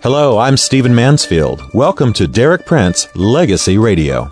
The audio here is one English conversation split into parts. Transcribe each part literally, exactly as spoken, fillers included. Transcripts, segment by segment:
Hello, I'm Stephen Mansfield. Welcome to Derek Prince Legacy Radio.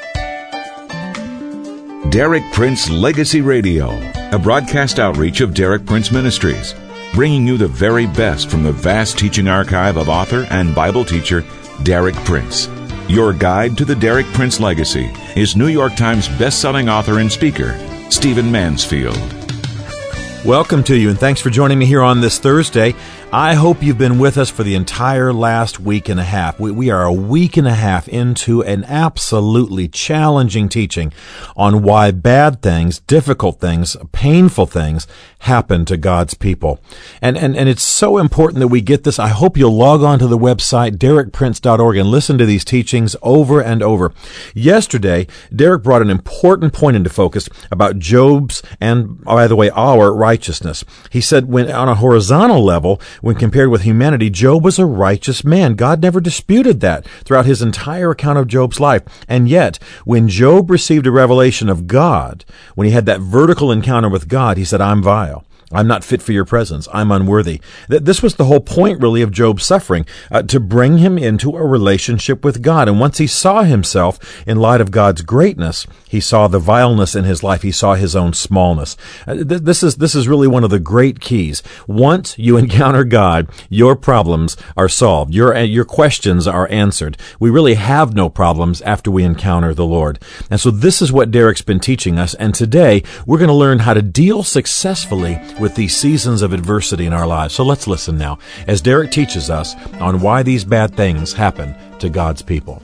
Derek Prince Legacy Radio, a broadcast outreach of Derek Prince Ministries, bringing you the very best from the vast teaching archive of author and Bible teacher Derek Prince. Your guide to the Derek Prince legacy is New York Times best-selling author and speaker, Stephen Mansfield. Welcome to you, and thanks for joining me here on this Thursday. I hope you've been with us for the entire last week and a half. We, we are a week and a half into an absolutely challenging teaching on why bad things, difficult things, painful things happen to God's people. And, and, and it's so important that we get this. I hope you'll log on to the website, derek prince dot org, and listen to these teachings over and over. Yesterday, Derek brought an important point into focus about Job's and, by the way, our righteousness. He said when on a horizontal level, when compared with humanity, Job was a righteous man. God never disputed that throughout his entire account of Job's life. And yet, when Job received a revelation of God, when he had that vertical encounter with God, he said, I'm vile. I'm not fit for your presence. I'm unworthy. This was the whole point, really, of Job's suffering, uh, to bring him into a relationship with God. And once he saw himself in light of God's greatness, he saw the vileness in his life. He saw his own smallness. Uh, th- this is this is really one of the great keys. Once you encounter God, your problems are solved. Your uh, your questions are answered. We really have no problems after we encounter the Lord. And so this is what Derek's been teaching us. And today, we're going to learn how to deal successfully with these seasons of adversity in our lives. So let's listen now as Derek teaches us on why these bad things happen to God's people.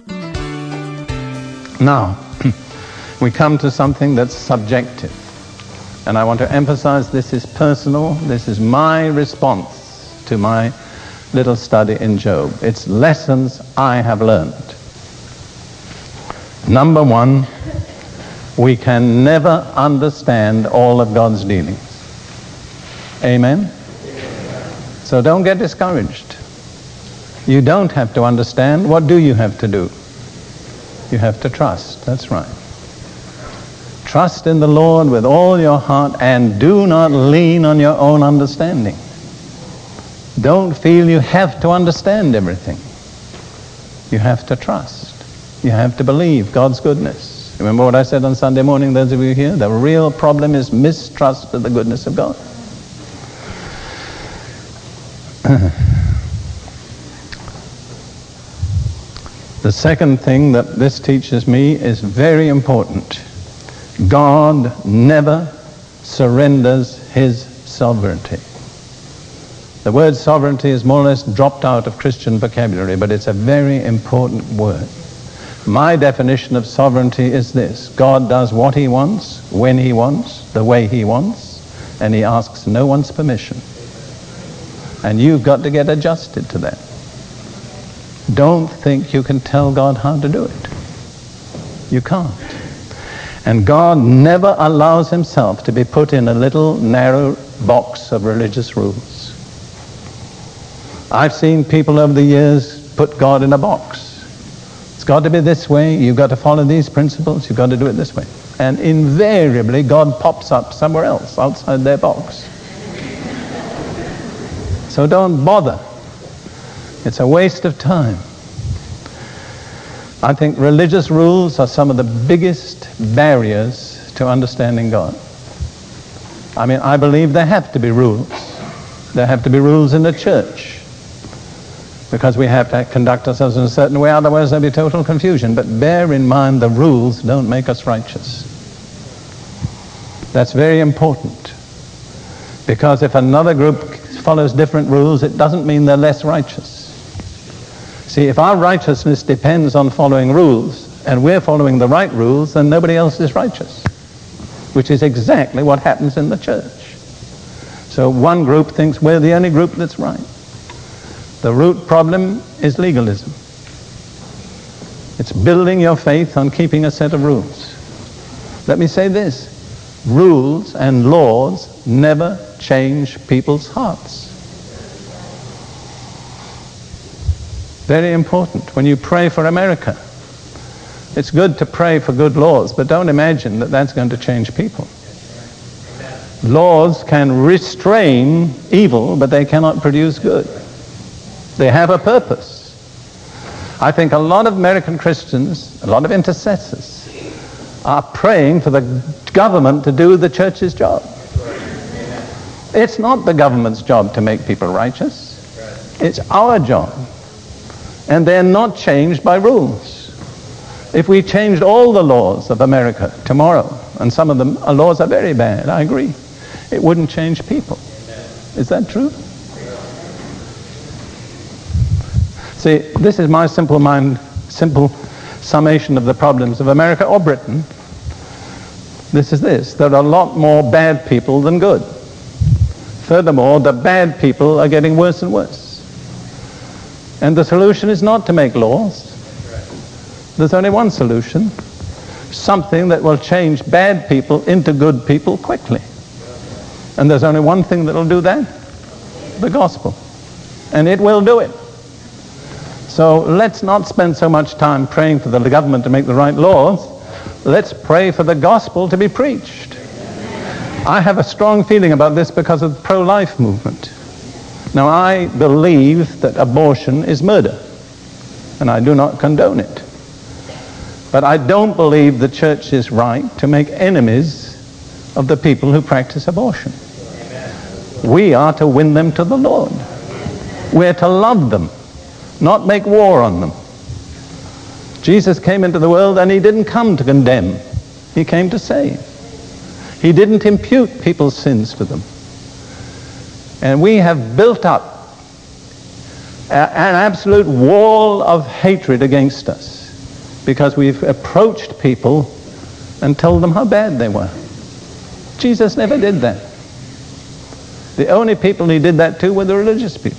Now, we come to something that's subjective. And I want to emphasize this is personal. This is my response to my little study in Job. It's lessons I have learned. Number one, we can never understand all of God's dealings. Amen? So don't get discouraged. You don't have to understand. What do you have to do? You have to trust. That's right. Trust in the Lord with all your heart and do not lean on your own understanding. Don't feel you have to understand everything. You have to trust. You have to believe God's goodness. Remember what I said on Sunday morning, those of you here? The real problem is mistrust of the goodness of God. The second thing that this teaches me is very important. God never surrenders his sovereignty. The word sovereignty is more or less dropped out of Christian vocabulary, but it's a very important word. My definition of sovereignty is this: God does what he wants, when he wants, the way he wants, and he asks no one's permission. And you've got to get adjusted to that. Don't think you can tell God how to do it. You can't. And God never allows himself to be put in a little narrow box of religious rules. I've seen people over the years put God in a box. It's got to be this way. You've got to follow these principles. You've got to do it this way. And invariably, God pops up somewhere else outside their box. So don't bother. It's a waste of time. I think religious rules are some of the biggest barriers to understanding God. I mean, I believe there have to be rules. There have to be rules in the church, because we have to conduct ourselves in a certain way, otherwise there'll be total confusion. But bear in mind, the rules don't make us righteous. That's very important, because if another group follows different rules, it doesn't mean they're less righteous. See, if our righteousness depends on following rules, and we're following the right rules, then nobody else is righteous, which is exactly what happens in the church. So one group thinks we're the only group that's right. The root problem is legalism. It's building your faith on keeping a set of rules. Let me say this: rules and laws never change people's hearts. Very important. When you pray for America, it's good to pray for good laws, but don't imagine that that's going to change people. Laws can restrain evil, but they cannot produce good. They have a purpose. I think a lot of American Christians, a lot of intercessors, are praying for the government to do the church's job. It's not the government's job to make people righteous. It's our job. And they're not changed by rules. If we changed all the laws of America tomorrow, and some of the laws are very bad, I agree, it wouldn't change people. Is that true? See, this is my simple mind, simple summation of the problems of America or Britain. This is this: there are a lot more bad people than good. Furthermore, the bad people are getting worse and worse. And the solution is not to make laws. There's only one solution: something that will change bad people into good people quickly. And there's only one thing that will do that: the gospel. And it will do it. So let's not spend so much time praying for the government to make the right laws. Let's pray for the gospel to be preached. I have a strong feeling about this because of the pro-life movement. Now, I believe that abortion is murder, and I do not condone it. But I don't believe the church is right to make enemies of the people who practice abortion. We are to win them to the Lord. We're to love them, not make war on them. Jesus came into the world and he didn't come to condemn. He came to save. He didn't impute people's sins to them. And we have built up a, an absolute wall of hatred against us because we've approached people and told them how bad they were. Jesus never did that. The only people he did that to were the religious people.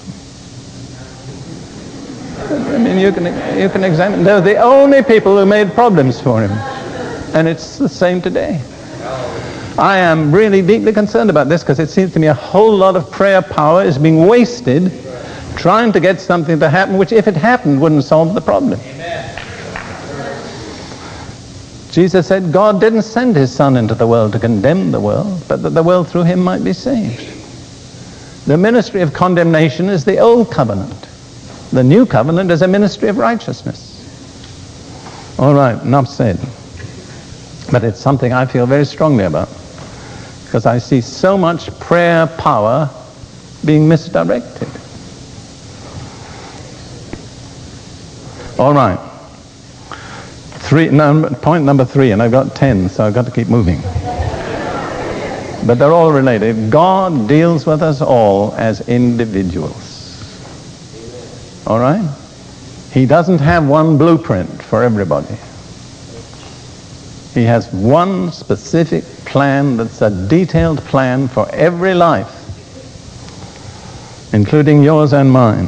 I mean, you can, you can examine. They're the only people who made problems for him. And it's the same today. I am really deeply concerned about this because it seems to me a whole lot of prayer power is being wasted trying to get something to happen which, if it happened, wouldn't solve the problem. Amen. Jesus said God didn't send his Son into the world to condemn the world, but that the world through him might be saved. The ministry of condemnation is the old covenant. The new covenant is a ministry of righteousness. All right, enough said. But it's something I feel very strongly about because I see so much prayer power being misdirected. All right. Three, no, point number three, and I've got ten, so I've got to keep moving. But they're all related. God deals with us all as individuals. All right? He doesn't have one blueprint for everybody. He has one specific plan that's a detailed plan for every life, including yours and mine.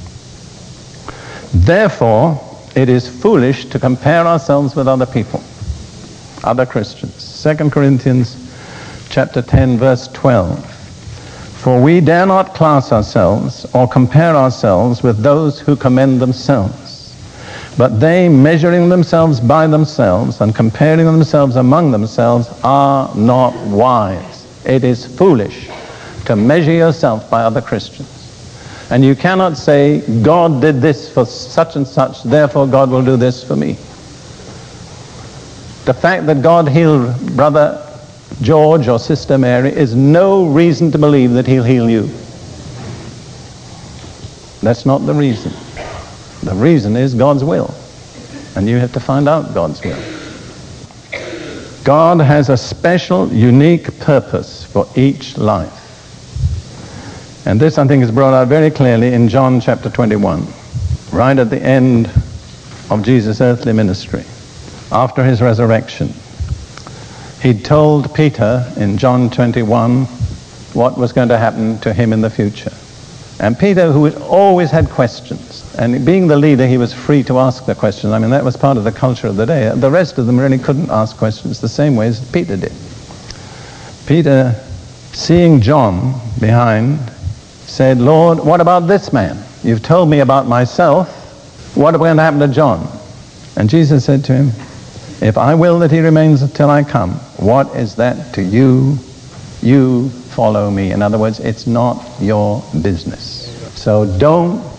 Therefore, it is foolish to compare ourselves with other people, other Christians. Second Corinthians chapter ten, verse twelve. For we dare not class ourselves or compare ourselves with those who commend themselves. But they, measuring themselves by themselves and comparing themselves among themselves, are not wise. It is foolish to measure yourself by other Christians. And you cannot say, God did this for such and such, therefore God will do this for me. The fact that God healed Brother George or Sister Mary is no reason to believe that he'll heal you. That's not the reason. The reason is God's will. And you have to find out God's will. God has a special, unique purpose for each life. And this, I think, is brought out very clearly in John chapter twenty-one, right at the end of Jesus' earthly ministry, after his resurrection. He told Peter in John twenty-one what was going to happen to him in the future. And Peter, who always had questions, and being the leader, he was free to ask the questions. I mean, that was part of the culture of the day. The rest of them really couldn't ask questions the same way as Peter did. Peter, seeing John behind, said, Lord, what about this man? You've told me about myself. What is going to happen to John? And Jesus said to him, if I will that he remains until I come, what is that to you? You follow me. In other words, it's not your business. So don't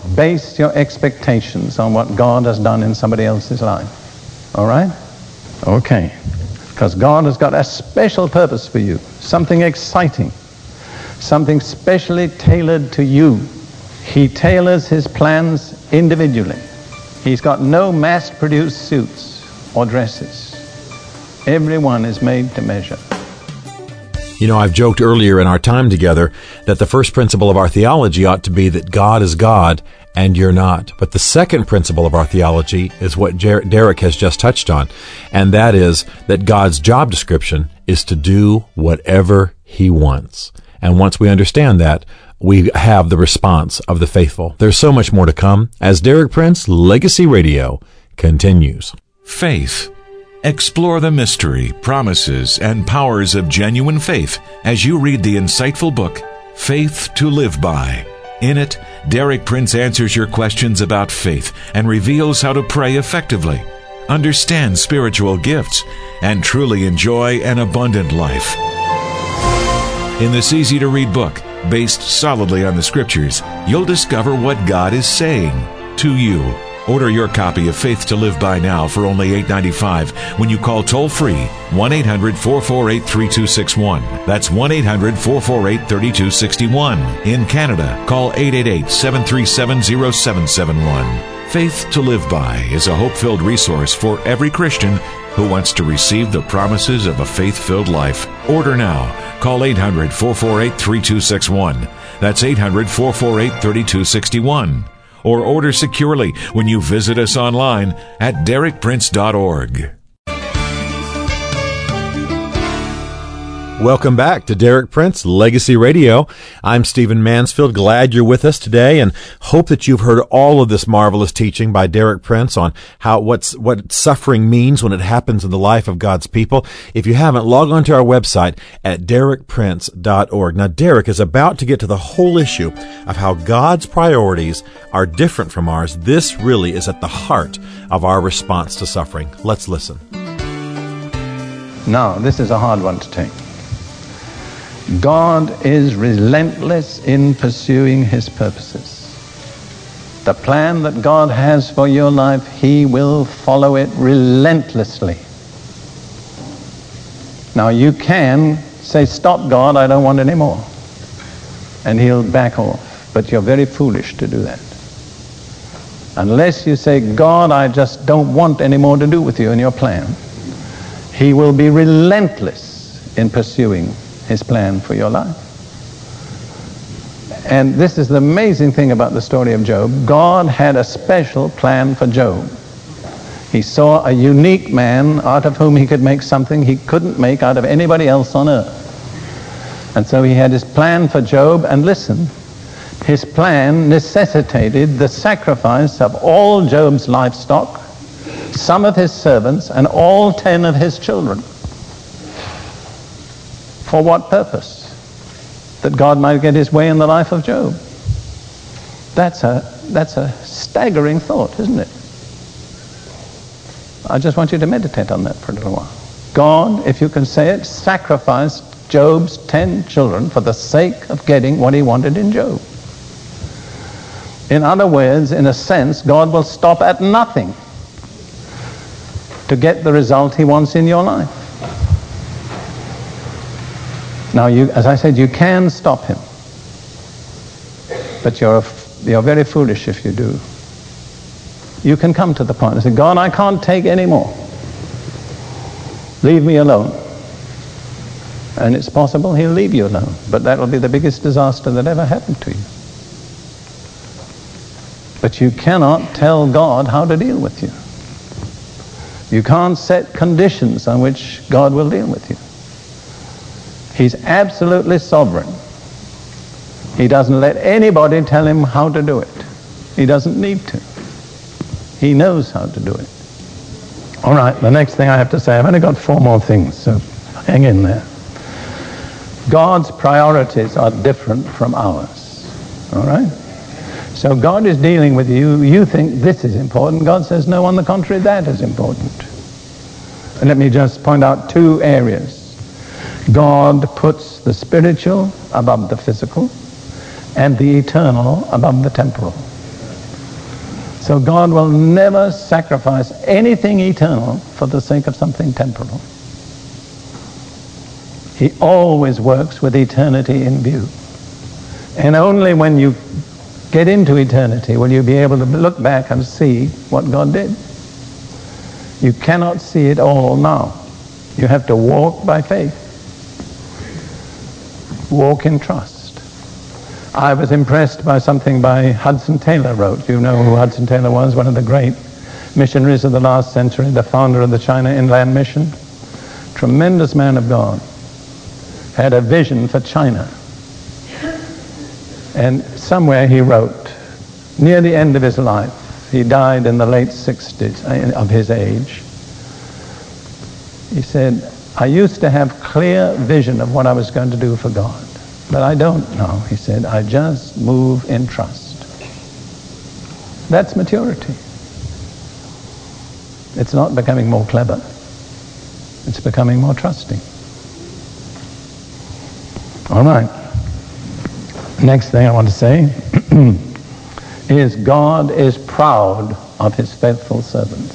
base your expectations on what God has done in somebody else's life. All right? Okay. Because God has got a special purpose for you, something exciting, something specially tailored to you. He tailors his plans individually. He's got no mass-produced suits or dresses. Everyone is made to measure. You know, I've joked earlier in our time together that the first principle of our theology ought to be that God is God and you're not. But the second principle of our theology is what Jer- Derek has just touched on, and that is that God's job description is to do whatever he wants. And once we understand that, we have the response of the faithful. There's so much more to come as Derek Prince Legacy Radio continues. Faith. Explore the mystery, promises, and powers of genuine faith as you read the insightful book, Faith to Live By. In it, Derek Prince answers your questions about faith and reveals how to pray effectively, understand spiritual gifts, and truly enjoy an abundant life. In this easy-to-read book, based solidly on the Scriptures, you'll discover what God is saying to you. Order your copy of Faith to Live By now for only eight dollars and ninety-five cents when you call toll-free one eight hundred four four eight three two six one. That's one eight hundred four four eight three two six one. In Canada, call eight eight eight seven three seven zero seven seven one. Faith to Live By is a hope-filled resource for every Christian who wants to receive the promises of a faith-filled life. Order now. Call eight hundred four four eight three two six one. That's eight hundred four four eight three two six one. Or order securely when you visit us online at derek prince dot org. Welcome back to Derek Prince Legacy Radio. I'm Stephen Mansfield. Glad you're with us today and hope that you've heard all of this marvelous teaching by Derek Prince on how what's what suffering means when it happens in the life of God's people. If you haven't, log on to our website at derek prince dot org. Now, Derek is about to get to the whole issue of how God's priorities are different from ours. This really is at the heart of our response to suffering. Let's listen. Now, this is a hard one to take. God is relentless in pursuing his purposes. The plan that God has for your life, he will follow it relentlessly. Now you can say, stop God, I don't want any more. And he'll back off. But you're very foolish to do that. Unless you say, God, I just don't want any more to do with you and your plan, he will be relentless in pursuing his plan for your life. And this is the amazing thing about the story of Job. God had a special plan for Job. He saw a unique man out of whom he could make something he couldn't make out of anybody else on earth. And so he had his plan for Job, and listen, his plan necessitated the sacrifice of all Job's livestock, some of his servants, and all ten of his children. For what purpose? That God might get his way in the life of Job. That's a, that's a staggering thought, isn't it? I just want you to meditate on that for a little while. God, if you can say it, sacrificed Job's ten children for the sake of getting what he wanted in Job. In other words, in a sense, God will stop at nothing to get the result he wants in your life. Now, you, as I said, you can stop him. But you're, you're very foolish if you do. You can come to the point and say, God, I can't take any more. Leave me alone. And it's possible he'll leave you alone. But that will be the biggest disaster that ever happened to you. But you cannot tell God how to deal with you. You can't set conditions on which God will deal with you. He's absolutely sovereign. He doesn't let anybody tell him how to do it. He doesn't need to. He knows how to do it. All right, the next thing I have to say, I've only got four more things, so hang in there. God's priorities are different from ours. All right? So God is dealing with you. You think this is important. God says, no, on the contrary, that is important. And let me just point out two areas. God puts the spiritual above the physical and the eternal above the temporal. So God will never sacrifice anything eternal for the sake of something temporal. He always works with eternity in view. And only when you get into eternity will you be able to look back and see what God did. You cannot see it all now. You have to walk by faith. Walk in trust. I was impressed by something by Hudson Taylor wrote. You know who Hudson Taylor was, one of the great missionaries of the last century, the founder of the China Inland Mission. Tremendous man of God. Had a vision for China. And somewhere he wrote, near the end of his life, he died in the late sixties of his age. He said, I used to have clear vision of what I was going to do for God. But I don't know, he said. I just move in trust. That's maturity. It's not becoming more clever. It's becoming more trusting. All right. Next thing I want to say is God is proud of his faithful servants.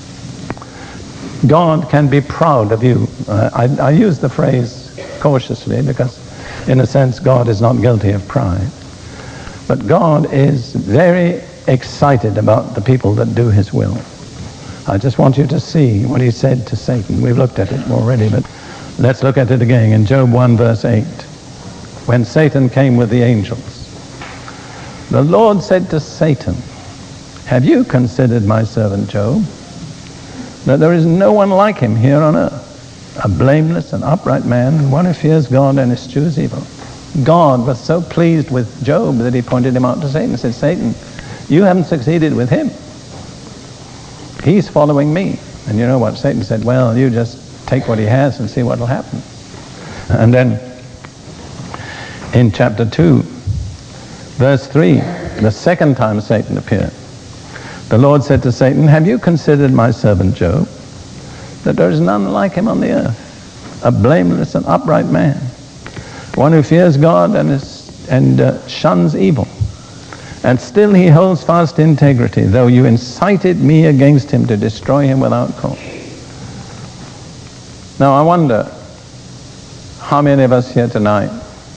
God can be proud of you. Uh, I, I use the phrase cautiously because in a sense, God is not guilty of pride. But God is very excited about the people that do his will. I just want you to see what he said to Satan. We've looked at it already, but let's look at it again. In Job one, verse eight, when Satan came with the angels, the Lord said to Satan, have you considered my servant Job, that there is no one like him here on earth? A blameless and upright man, one who fears God and eschews evil. God was so pleased with Job that he pointed him out to Satan and said, Satan, you haven't succeeded with him. He's following me. And you know what? Satan said, well, you just take what he has and see what will happen. And then in chapter two, verse three, the second time Satan appeared, the Lord said to Satan, have you considered my servant Job, that there is none like him on the earth, a blameless and upright man, one who fears God and, is, and uh, shuns evil. And still he holds fast integrity, though you incited me against him to destroy him without cause. Now I wonder how many of us here tonight,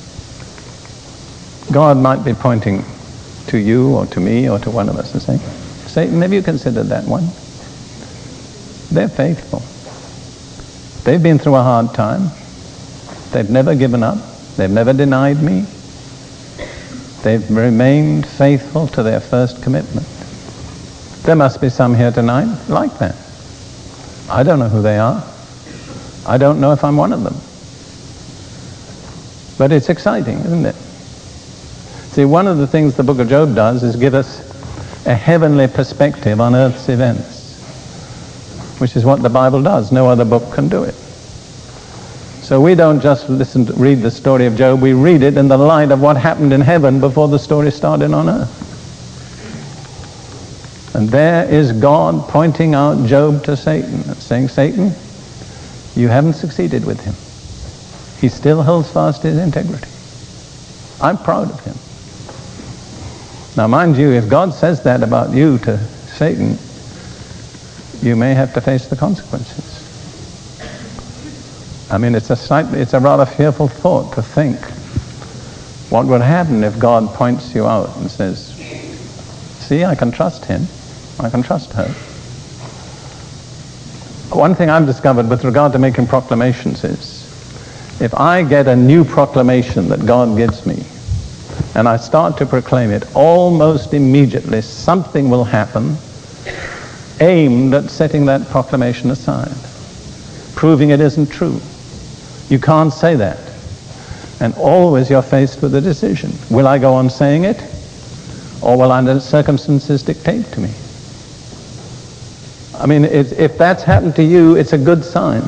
God might be pointing to you or to me or to one of us and saying, Satan, have you considered that one? They're faithful. They've been through a hard time. They've never given up. They've never denied me. They've remained faithful to their first commitment. There must be some here tonight like that. I don't know who they are. I don't know if I'm one of them. But it's exciting, isn't it? See, one of the things the book of Job does is give us a heavenly perspective on earth's events, which is what the Bible does. No other book can do it. So we don't just listen to read the story of Job, we read it in the light of what happened in heaven before the story started on earth. And there is God pointing out Job to Satan and saying, Satan, you haven't succeeded with him. He still holds fast his integrity. I'm proud of him. Now mind you, if God says that about you to Satan, you may have to face the consequences. I mean, it's a slightly, it's a rather fearful thought to think what would happen if God points you out and says, see, I can trust him, I can trust her. One thing I've discovered with regard to making proclamations is, if I get a new proclamation that God gives me, and I start to proclaim it, almost immediately something will happen aimed at setting that proclamation aside, proving it isn't true. You can't say that. And always you're faced with a decision. Will I go on saying it, or will under circumstances dictate to me? I mean, it, if that's happened to you, it's a good sign.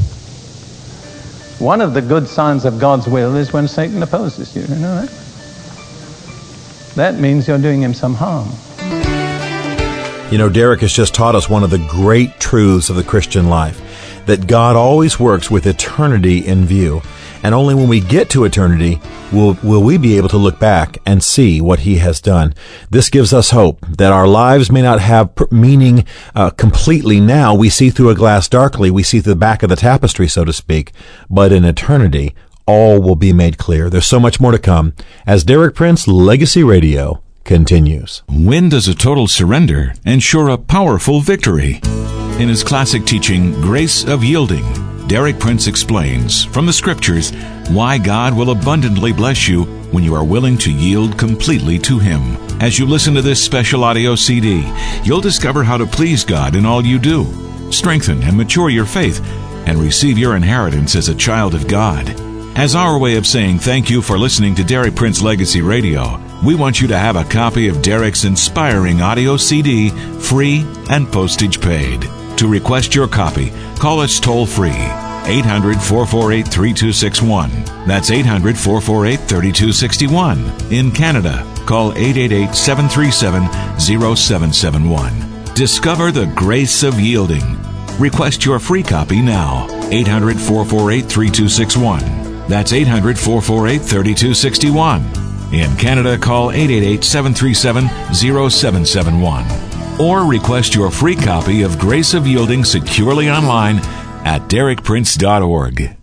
One of the good signs of God's will is when Satan opposes you. You know that? That means you're doing him some harm. You know, Derek has just taught us one of the great truths of the Christian life, that God always works with eternity in view. And only when we get to eternity will, will we be able to look back and see what he has done. This gives us hope that our lives may not have meaning uh, completely now. We see through a glass darkly. We see through the back of the tapestry, so to speak. But in eternity, all will be made clear. There's so much more to come as Derek Prince Legacy Radio continues. When does a total surrender ensure a powerful victory? In his classic teaching, Grace of Yielding, Derek Prince explains from the Scriptures why God will abundantly bless you when you are willing to yield completely to Him. As you listen to this special audio C D, you'll discover how to please God in all you do, strengthen and mature your faith, and receive your inheritance as a child of God. As our way of saying thank you for listening to Derek Prince Legacy Radio, we want you to have a copy of Derek's inspiring audio C D, free and postage paid. To request your copy, call us toll-free, eight hundred, four four eight, three two six one. That's eight hundred, four four eight, three two six one. In Canada, call eight eight eight, seven three seven, zero seven seven one. Discover the grace of yielding. Request your free copy now, eight hundred, four four eight, three two six one. That's eight hundred, four four eight, three two six one. In Canada, call eight eight eight, seven three seven, zero seven seven one. Or request your free copy of Grace of Yielding securely online at derek prince dot org.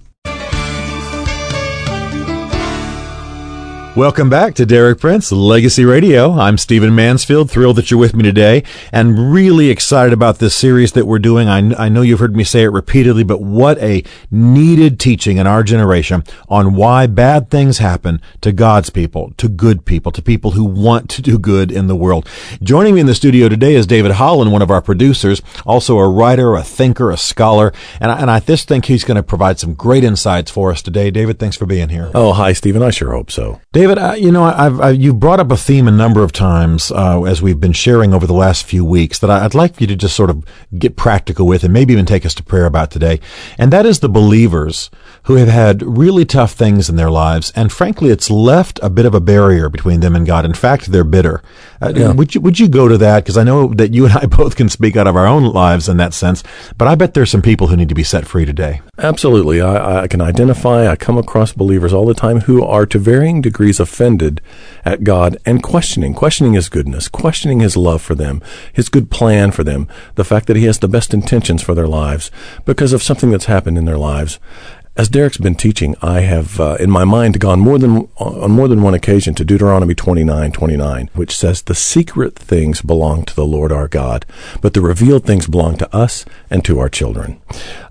Welcome back to Derek Prince Legacy Radio. I'm Stephen Mansfield, thrilled that you're with me today, and really excited about this series that we're doing. I, I know you've heard me say it repeatedly, but what a needed teaching in our generation on why bad things happen to God's people, to good people, to people who want to do good in the world. Joining me in the studio today is David Holland, one of our producers, also a writer, a thinker, a scholar, and I, and I just think he's going to provide some great insights for us today. David, thanks for being here. Oh, hi, Stephen. I sure hope so. David, uh, you know, I've, I've you've brought up a theme a number of times uh, as we've been sharing over the last few weeks that I'd like you to just sort of get practical with and maybe even take us to prayer about today. And that is the believers who have had really tough things in their lives. And frankly, it's left a bit of a barrier between them and God. In fact, they're bitter. Uh, yeah. Would you, would you go to that? Because I know that you and I both can speak out of our own lives in that sense. But I bet there's some people who need to be set free today. Absolutely. I, I can identify, I come across believers all the time who are to varying degrees offended at God and questioning, questioning His goodness, questioning His love for them, His good plan for them, the fact that He has the best intentions for their lives because of something that's happened in their lives. As Derek's been teaching, I have, uh, in my mind, gone more than on more than one occasion to Deuteronomy twenty-nine twenty-nine, which says, "The secret things belong to the Lord our God, but the revealed things belong to us and to our children."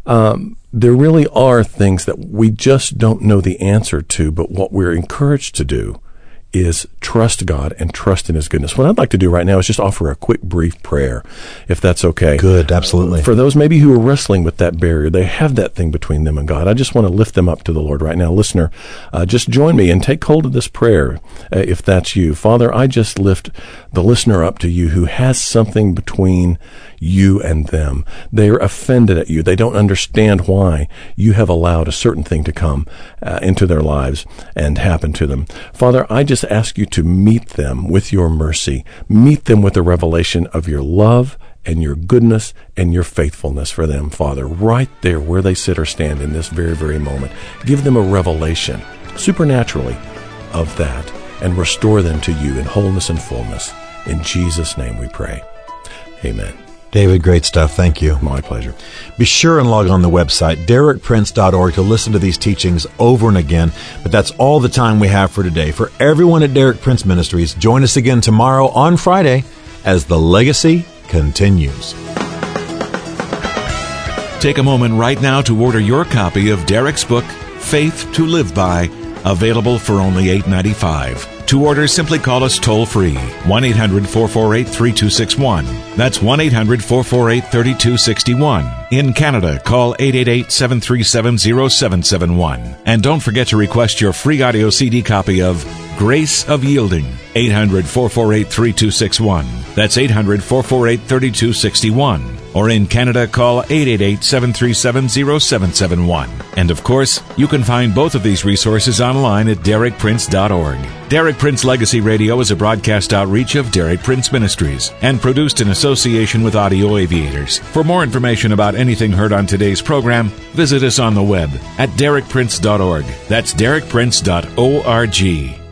Um, there really are things that we just don't know the answer to, but what we're encouraged to do is trust God and trust in His goodness. What I'd like to do right now is just offer a quick, brief prayer, if that's okay. Good, absolutely. For those maybe who are wrestling with that barrier, they have that thing between them and God. I just want to lift them up to the Lord right now. Listener, uh, just join me and take hold of this prayer, uh, if that's you. Father, I just lift the listener up to you who has something between you and them. They are offended at you. They don't understand why you have allowed a certain thing to come uh, into their lives and happen to them. Father, I just ask you to meet them with your mercy. Meet them with a revelation of your love and your goodness and your faithfulness for them, Father, right there where they sit or stand in this very, very moment. Give them a revelation, supernaturally, of that, and restore them to you in wholeness and fullness. In Jesus' name we pray. Amen. David, great stuff. Thank you. My pleasure. Be sure and log on the website, derek prince dot org, to listen to these teachings over and again. But that's all the time we have for today. For everyone at Derek Prince Ministries, join us again tomorrow on Friday as the legacy continues. Take a moment right now to order your copy of Derek's book, Faith to Live By, available for only eight dollars and ninety-five cents. To order, simply call us toll-free, one eight hundred, four four eight, three two six one. That's one eight hundred, four four eight, three two six one. In Canada, call eight eight eight, seven three seven, zero seven seven one. And don't forget to request your free audio C D copy of Grace of Yielding, eight hundred, four four eight, three two six one. That's eight hundred, four four eight, three two six one. or in Canada, call eight eight eight, seven three seven, zero seven seven one. And of course, you can find both of these resources online at derek prince dot org. Derek Prince Legacy Radio is a broadcast outreach of Derek Prince Ministries and produced in association with Audio Aviators. For more information about anything heard on today's program, visit us on the web at derek prince dot org. That's derek prince dot org.